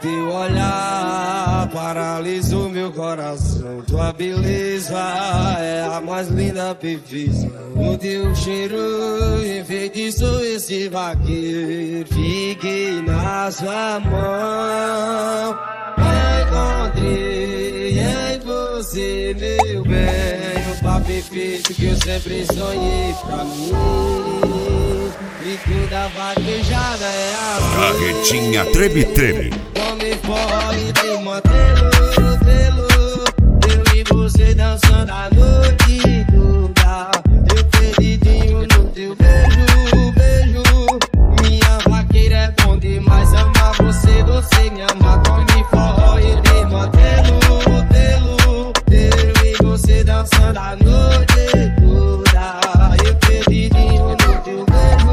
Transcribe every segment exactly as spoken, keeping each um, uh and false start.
teu olhar paralisou meu coração. Tua beleza é a mais linda perfeição. O teu cheiro enfeitiçou esse vaqueiro. Fiquei na sua mão, encontrei em você, meu bem, o par perfeito que eu sempre sonhei pra mim. E toda vaquejada é assim. Carretinha treme treme. Come fora de mantelo, telo. Eu e você dançando a noite toda. Eu perdidinho no teu beijo, beijo. Minha vaqueira é bom demais amar você, você me ama. Come fora de mantelo, telo. Eu e você dançando a noite toda. Eu perdidinho no teu beijo.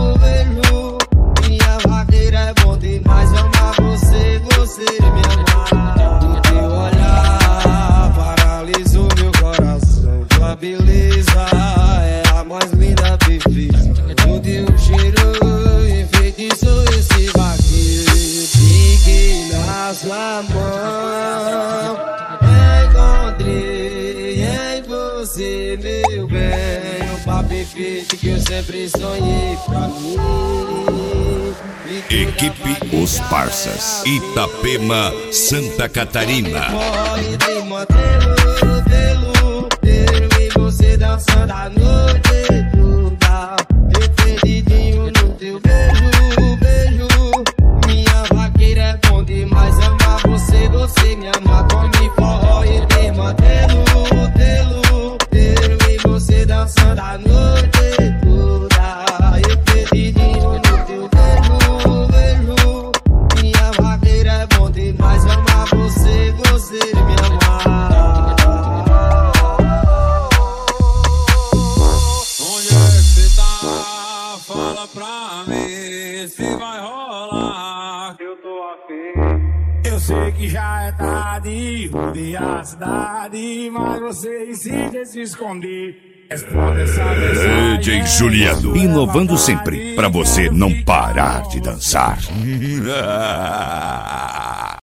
Você me amar, o teu olhar paralisou meu coração. Tua beleza é a mais linda perfeição. O teu cheiro enfeitiçou esse vaqueiro. Fiquei na sua mão, encontrei em você, meu bem, o par perfeito que eu sempre sonhei pra mim. Equipe Os Parças, Itapema, Santa Catarina. E você dançando a noite toda. Eu perdidinho no teu beijo, beijo. Minha vaqueira é bom demais amar você, você me ama. Come forró e te mantelo, telo. E você dançando a noite toda. Eu perdidinho no teu beijo. Mas amar você, você me amar. Onde é que cê tá? Fala pra mim se vai rolar. Eu tô afim. Eu sei que já é tarde, rodear a cidade, mas você insiste em se esconder. Responde essa mensagem. D J Juliano, inovando sempre, pra você não parar de dançar.